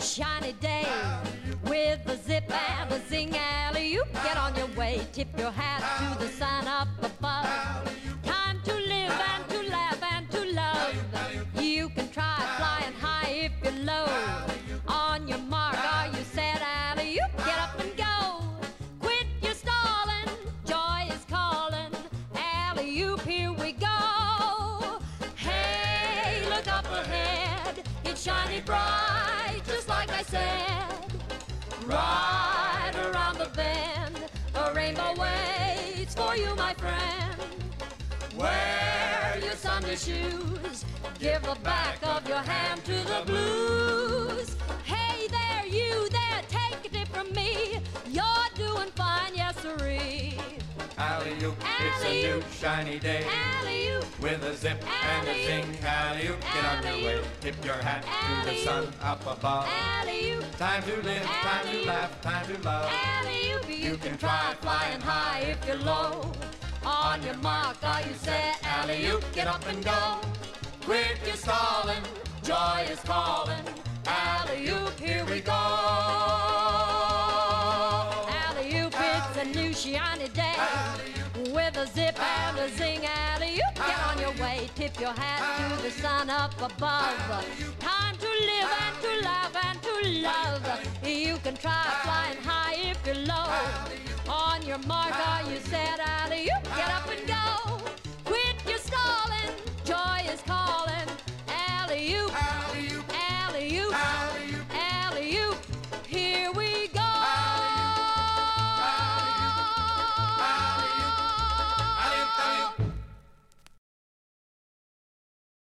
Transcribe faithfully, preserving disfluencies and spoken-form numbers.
shiny day with a zip and a zing alley-oop. Get on your way, tip your hat to the sun up above. Time to live and to laugh and to love. You can try flying high if you're low. On your mark, are you set? Alley-oop, get up and go. Quit your stalling, joy is calling. Alley-oop, here we go. Hey, look up ahead, it's shining bright, just like I said. Right around the bend, a rainbow waits for you, my friend. Wear your Sunday shoes, give the back of your hand to the blues. Hey there, you there, take a tip from me. You're doing fine, yes sirree. Alley-oop, it's a new shiny day. Alley-oop, with a zip and a zing. Alley-oop, get on your way, tip your hat to the sun up above. alley-oop, Time to live, time to laugh, time to love. alley-oop. You can try flying high if you're low. On your mark, are you set? Alley-oop, get up and go. Quit your stalling, joy is calling. Alley-oop, here we go. Alley-oop, it's a new shiny day with a zip and a zing. Alley-oop, get on your way, tip your hat to the sun up above. Time to live and to laugh and to love. You can try flying high if you're low. On your mark, are you set? Alley-oop, get up and go.